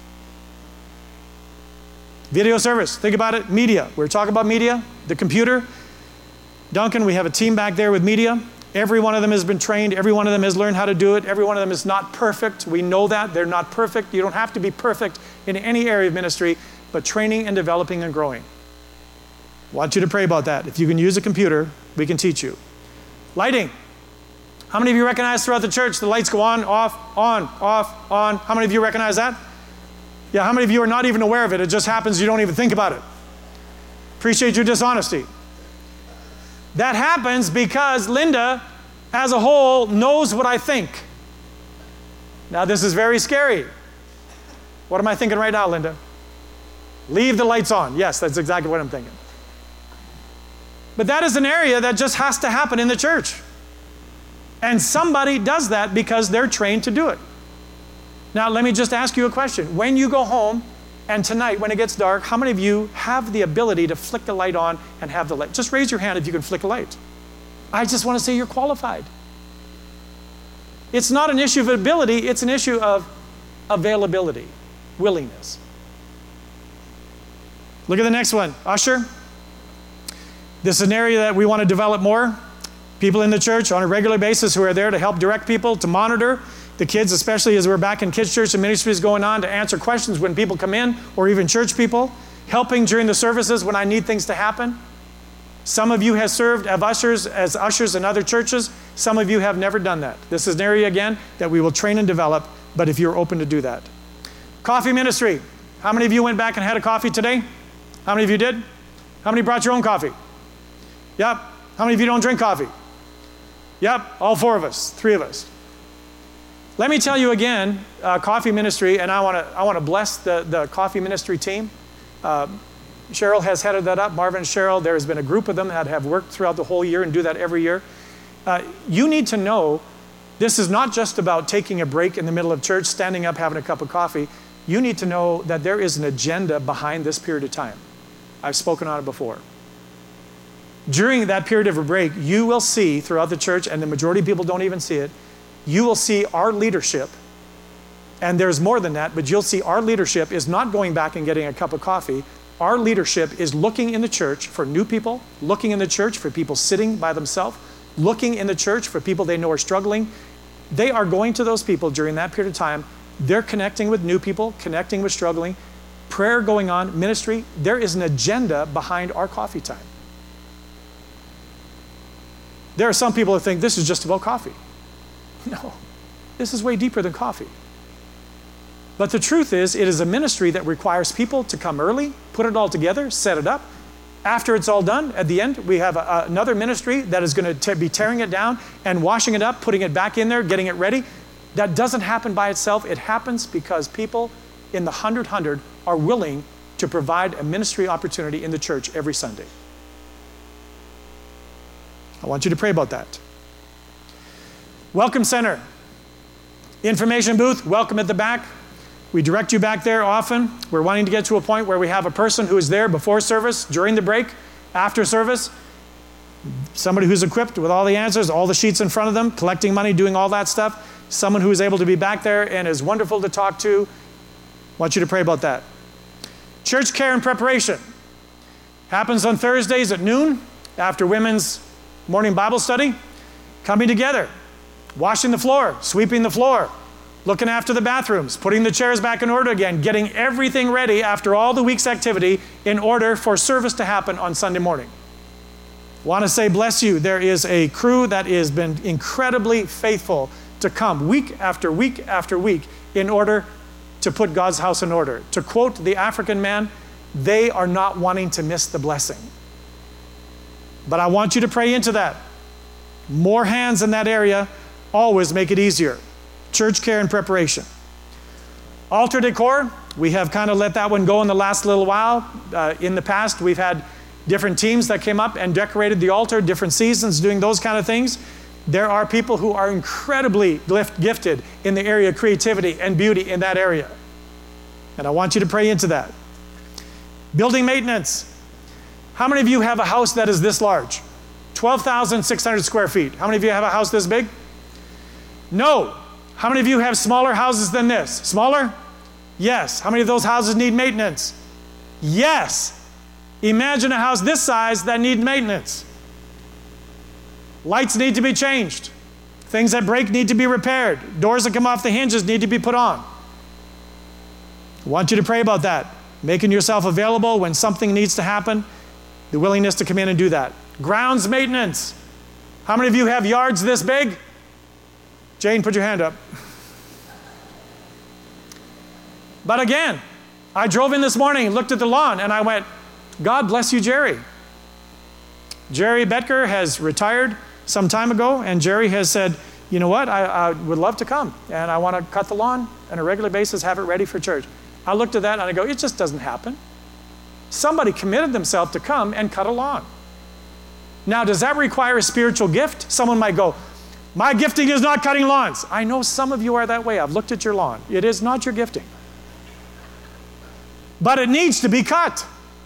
Video service, think about it, media. We're talking about media, the computer. Duncan, we have a team back there with media. Every one of them has been trained. Every one of them has learned how to do it. Every one of them is not perfect. We know that. They're not perfect. You don't have to be perfect in any area of ministry, but training and developing and growing. I want you to pray about that. If you can use a computer, we can teach you. Lighting. How many of you recognize throughout the church the lights go on, off, on, off, on? How many of you recognize that? Yeah, how many of you are not even aware of it? It just happens, you don't even think about it. Appreciate your dishonesty. That happens because Linda, as a whole, knows what I think. Now, this is very scary. What am I thinking right now, Linda? Leave the lights on. Yes, that's exactly what I'm thinking. But that is an area that just has to happen in the church. And somebody does that because they're trained to do it. Now, let me just ask you a question. When you go home, and tonight, when it gets dark, how many of you have the ability to flick the light on and have the light? Just raise your hand if you can flick a light. I just want to say you're qualified. It's not an issue of ability, it's an issue of availability, willingness. Look at the next one. Usher. This is an area that we want to develop more. People in the church on a regular basis who are there to help direct people, to monitor the kids, especially as we're back in kids' church and ministries going on, to answer questions when people come in, or even church people, helping during the services when I need things to happen. Some of you have served as ushers, as ushers in other churches. Some of you have never done that. This is an area, again, that we will train and develop, but if you're open to do that. Coffee ministry. How many of you went back and had a coffee today? How many of you did? How many brought your own coffee? Yep. How many of you don't drink coffee? Yep, all four of us, three of us. Let me tell you again, uh, coffee ministry, and I want to I want to bless the, the coffee ministry team. Uh, Cheryl has headed that up, Marvin and Cheryl. There has been a group of them that have worked throughout the whole year and do that every year. Uh, you need to know this is not just about taking a break in the middle of church, standing up, having a cup of coffee. You need to know that there is an agenda behind this period of time. I've spoken on it before. During that period of a break, you will see throughout the church, and the majority of people don't even see it, you will see our leadership, and there's more than that, but you'll see our leadership is not going back and getting a cup of coffee. Our leadership is looking in the church for new people, looking in the church for people sitting by themselves, looking in the church for people they know are struggling. They are going to those people during that period of time. They're connecting with new people, connecting with struggling, prayer going on, ministry. There is an agenda behind our coffee time. There are some people that think this is just about coffee. No, this is way deeper than coffee. But the truth is, it is a ministry that requires people to come early, put it all together, set it up. After it's all done, at the end, we have a, another ministry that is going to be tearing it down and washing it up, putting it back in there, getting it ready. That doesn't happen by itself. It happens because people in the hundred hundred are willing to provide a ministry opportunity in the church every Sunday. I want you to pray about that. Welcome Center. Information booth, welcome at the back. We direct you back there often. We're wanting to get to a point where we have a person who is there before service, during the break, after service. Somebody who's equipped with all the answers, all the sheets in front of them, collecting money, doing all that stuff. Someone who is able to be back there and is wonderful to talk to. I want you to pray about that. Church care and preparation. Happens on Thursdays at noon after women's morning Bible study. Coming together, washing the floor, sweeping the floor, looking after the bathrooms, putting the chairs back in order again, getting everything ready after all the week's activity in order for service to happen on Sunday morning. Want to say bless you. There is a crew that has been incredibly faithful to come week after week after week in order to put God's house in order. To quote the African man, they are not wanting to miss the blessing. But I want you to pray into that. More hands in that area always make it easier. Church care and preparation. Altar decor, we have kind of let that one go in the last little while. Uh, in the past, we've had different teams that came up and decorated the altar, different seasons doing those kind of things. There are people who are incredibly gifted in the area of creativity and beauty in that area. And I want you to pray into that. Building maintenance. How many of you have a house that is this large? twelve thousand six hundred square feet. How many of you have a house this big? No. How many of you have smaller houses than this? Smaller? Yes. How many of those houses need maintenance? Yes. Imagine a house this size that needs maintenance. Lights need to be changed. Things that break need to be repaired. Doors that come off the hinges need to be put on. I want you to pray about that. Making yourself available when something needs to happen. The willingness to come in and do that. Grounds maintenance. How many of you have yards this big? Jane, put your hand up. But again, I drove in this morning, looked at the lawn, and I went, God bless you, Jerry. Jerry Betker has retired some time ago, and Jerry has said, you know what, I, I would love to come, and I want to cut the lawn on a regular basis, have it ready for church. I looked at that, and I go, it just doesn't happen. Somebody committed themselves to come and cut a lawn. Now, does that require a spiritual gift? Someone might go, my gifting is not cutting lawns. I know some of you are that way. I've looked at your lawn. It is not your gifting. But it needs to be cut.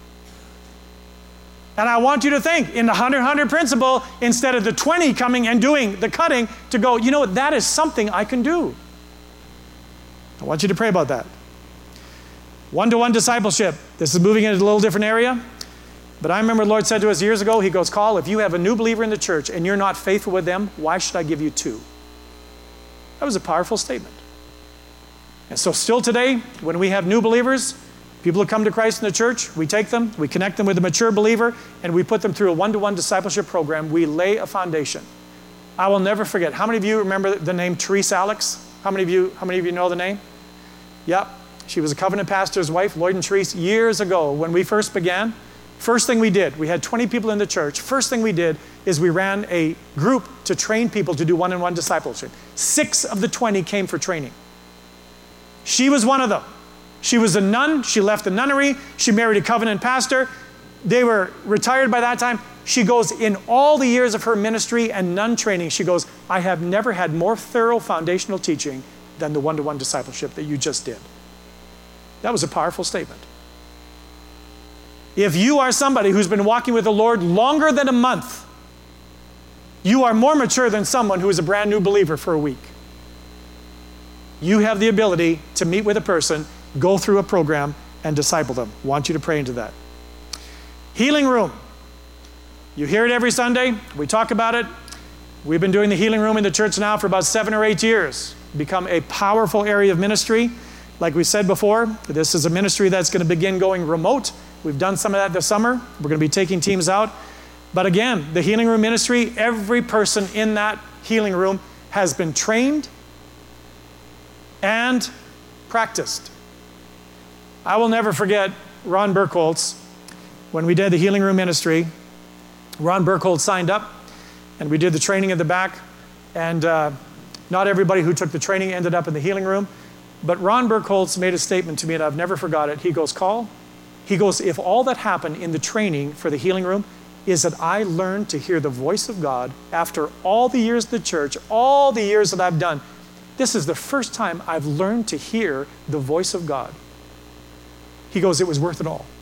And I want you to think, in the hundred hundred principle, instead of the twenty coming and doing the cutting, to go, you know what, that is something I can do. I want you to pray about that. One-to-one discipleship. This is moving into a little different area. But I remember the Lord said to us years ago, he goes, Carl, if you have a new believer in the church and you're not faithful with them, why should I give you two? That was a powerful statement. And so still today, when we have new believers, people who come to Christ in the church, we take them, we connect them with a mature believer, and we put them through a one-to-one discipleship program. We lay a foundation. I will never forget. How many of you remember the name Therese Alex? How many of you, how many of you know the name? Yep. She was a covenant pastor's wife, Lloyd and Therese, years ago when we first began. First thing we did, we had twenty people in the church. First thing we did is we ran a group to train people to do one-on-one discipleship. Six of the twenty came for training. She was one of them. She was a nun. She left the nunnery. She married a covenant pastor. They were retired by that time. She goes, in all the years of her ministry and nun training, she goes, I have never had more thorough foundational teaching than the one-to-one discipleship that you just did. That was a powerful statement. If you are somebody who's been walking with the Lord longer than a month, you are more mature than someone who is a brand new believer for a week. You have the ability to meet with a person, go through a program, and disciple them. I want you to pray into that. Healing room. You hear it every Sunday. We talk about it. We've been doing the healing room in the church now for about seven or eight years. Become a powerful area of ministry. Like we said before, this is a ministry that's going to begin going remote. We've done some of that this summer. We're going to be taking teams out. But again, the healing room ministry, every person in that healing room has been trained and practiced. I will never forget Ron Burkholz. When we did the healing room ministry, Ron Burkholz signed up, and we did the training in the back. And uh, not everybody who took the training ended up in the healing room. But Ron Burkholz made a statement to me, and I've never forgot it. He goes, Carl, he goes, if all that happened in the training for the healing room is that I learned to hear the voice of God after all the years of the church, all the years that I've done, this is the first time I've learned to hear the voice of God. He goes, it was worth it all.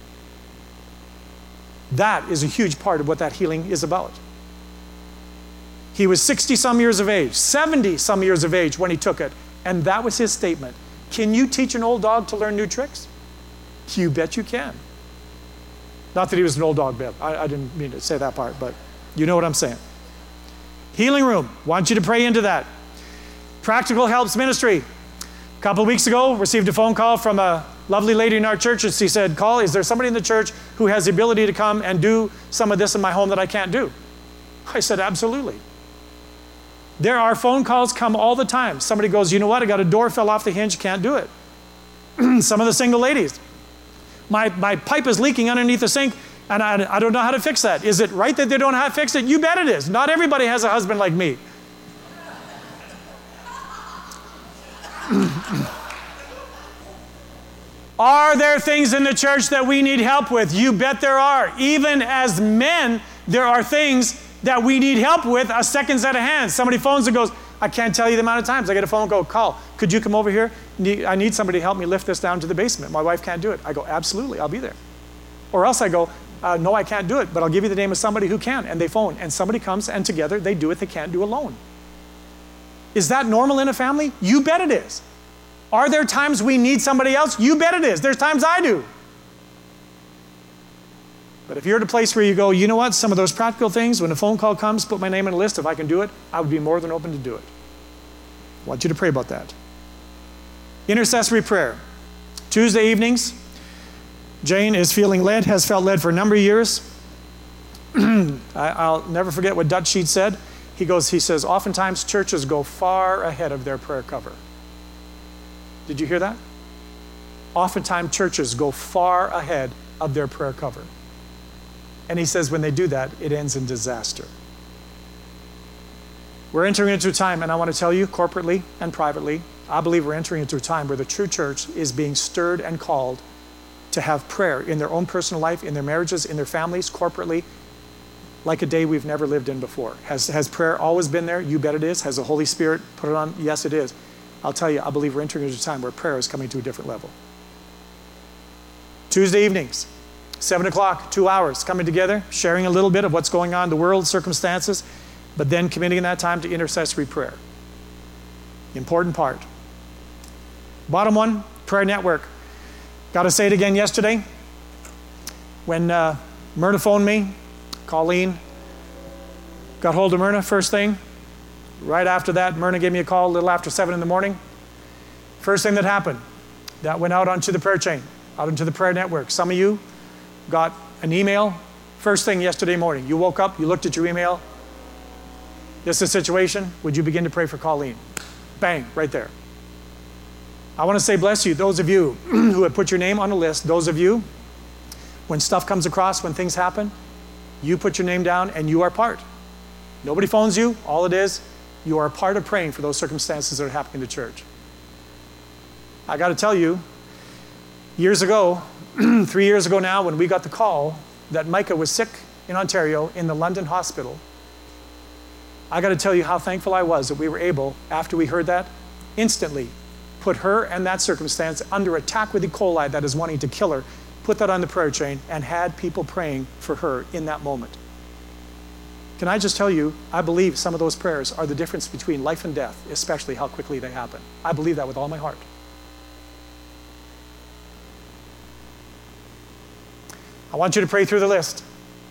That is a huge part of what that healing is about. He was sixty some years of age, seventy some years of age when he took it. And that was his statement. Can you teach an old dog to learn new tricks? You bet you can. Not that he was an old dog, Bill. I, I didn't mean to say that part, but you know what I'm saying. Healing room. Want you to pray into that. Practical Helps Ministry. A couple of weeks ago, received a phone call from a lovely lady in our church, and she said, Carl, is there somebody in the church who has the ability to come and do some of this in my home that I can't do? I said, absolutely. There are phone calls come all the time. Somebody goes, you know what, I got a door fell off the hinge, can't do it. Some of the single ladies. My, my pipe is leaking underneath the sink, and I, I don't know how to fix that. Is it right that they don't know how to fix it? You bet it is. Not everybody has a husband like me. Are there things in the church that we need help with? You bet there are. Even as men, there are things that we need help with, a second set of hands. Somebody phones and goes, I can't tell you the amount of times I get a phone and go, call, could you come over here? I need somebody to help me lift this down to the basement. My wife can't do it. I go, absolutely, I'll be there. Or else I go, uh, no, I can't do it, but I'll give you the name of somebody who can. And they phone, and somebody comes, and together they do what they can't do alone. Is that normal in a family? You bet it is. Are there times we need somebody else? You bet it is. There's times I do. But if you're at a place where you go, you know what, some of those practical things, when a phone call comes, put my name on a list, if I can do it, I would be more than open to do it. I want you to pray about that. Intercessory prayer. Tuesday evenings, Jane is feeling led, has felt led for a number of years. I, I'll never forget what Dutch Sheet said. He goes, he says, oftentimes churches go far ahead of their prayer cover. Did you hear that? Oftentimes churches go far ahead of their prayer cover. And he says when they do that, it ends in disaster. We're entering into a time, and I want to tell you corporately and privately, I believe we're entering into a time where the true church is being stirred and called to have prayer in their own personal life, in their marriages, in their families, corporately, like a day we've never lived in before. Has, has prayer always been there? You bet it is. Has the Holy Spirit put it on? Yes, it is. I'll tell you, I believe we're entering into a time where prayer is coming to a different level. Tuesday evenings, seven o'clock, two hours, coming together, sharing a little bit of what's going on in the world, circumstances, but then committing that time to intercessory prayer. Important part. Bottom one, prayer network. Got to say it again yesterday. When uh, Myrna phoned me, Colleen, got hold of Myrna first thing. Right after that, Myrna gave me a call a little after seven in the morning. First thing that happened, that went out onto the prayer chain, out into the prayer network. Some of you got an email first thing yesterday morning. You woke up, you looked at your email. This is a situation. Would you begin to pray for Colleen? Bang, right there. I want to say bless you, those of you who have put your name on a list, those of you, when stuff comes across, when things happen, you put your name down and you are part. Nobody phones you. All it is, you are a part of praying for those circumstances that are happening in the church. I got to tell you, years ago, three years ago now, when we got the call that Micah was sick in Ontario in the London hospital, I got to tell you how thankful I was that we were able, after we heard that, instantly put her and that circumstance under attack with E. coli that is wanting to kill her, put that on the prayer chain and had people praying for her in that moment. Can I just tell you, I believe some of those prayers are the difference between life and death, especially how quickly they happen. I believe that with all my heart. I want you to pray through the list.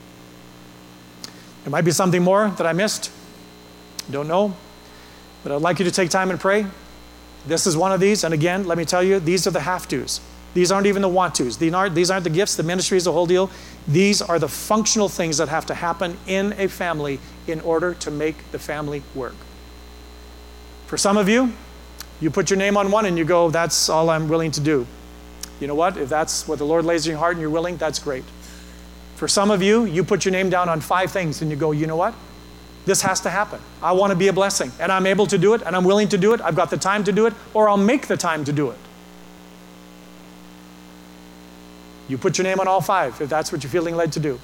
There might be something more that I missed. Don't know. But I'd like you to take time and pray. This is one of these. And again, let me tell you, these are the have-tos. These aren't even the want-tos. These aren't, these aren't the gifts, the ministries, the whole deal. These are the functional things that have to happen in a family in order to make the family work. For some of you, you put your name on one and you go, that's all I'm willing to do. You know what? If that's what the Lord lays in your heart and you're willing, that's great. For some of you, you put your name down on five things and you go, you know what? This has to happen. I want to be a blessing, and I'm able to do it, and I'm willing to do it. I've got the time to do it, or I'll make the time to do it. You put your name on all five if that's what you're feeling led to do.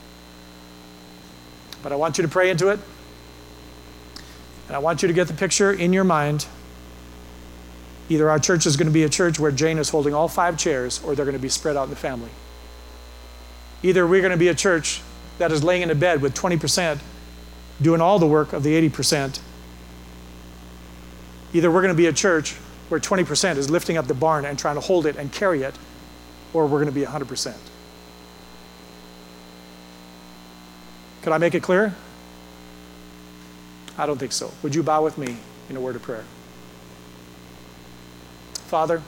But I want you to pray into it, and I want you to get the picture in your mind. Either our church is going to be a church where Jane is holding all five chairs, or they're going to be spread out in the family. Either we're going to be a church that is laying in a bed with twenty percent doing all the work of the eighty percent. Either we're going to be a church where twenty percent is lifting up the barn and trying to hold it and carry it, or we're going to be one hundred percent. Could I make it clear? I don't think so. Would you bow with me in a word of prayer? Father,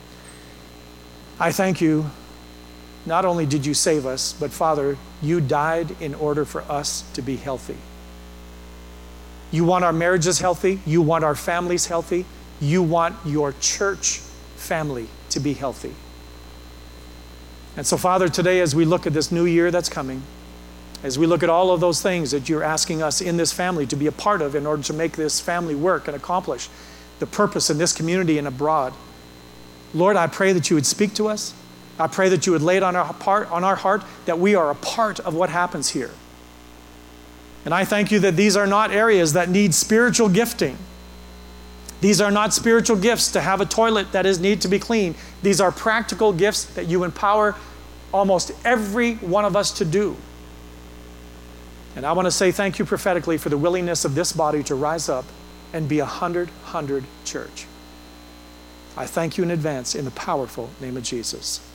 I thank you. Not only did you save us, but Father, you died in order for us to be healthy. You want our marriages healthy. You want our families healthy. You want your church family to be healthy. And so, Father, today as we look at this new year that's coming, as we look at all of those things that you're asking us in this family to be a part of in order to make this family work and accomplish the purpose in this community and abroad, Lord, I pray that you would speak to us. I pray that you would lay it on our heart, on our heart that we are a part of what happens here. And I thank you that these are not areas that need spiritual gifting. These are not spiritual gifts to have a toilet that is need to be cleaned. These are practical gifts that you empower almost every one of us to do. And I want to say thank you prophetically for the willingness of this body to rise up and be a hundred, hundred church. I thank you in advance in the powerful name of Jesus.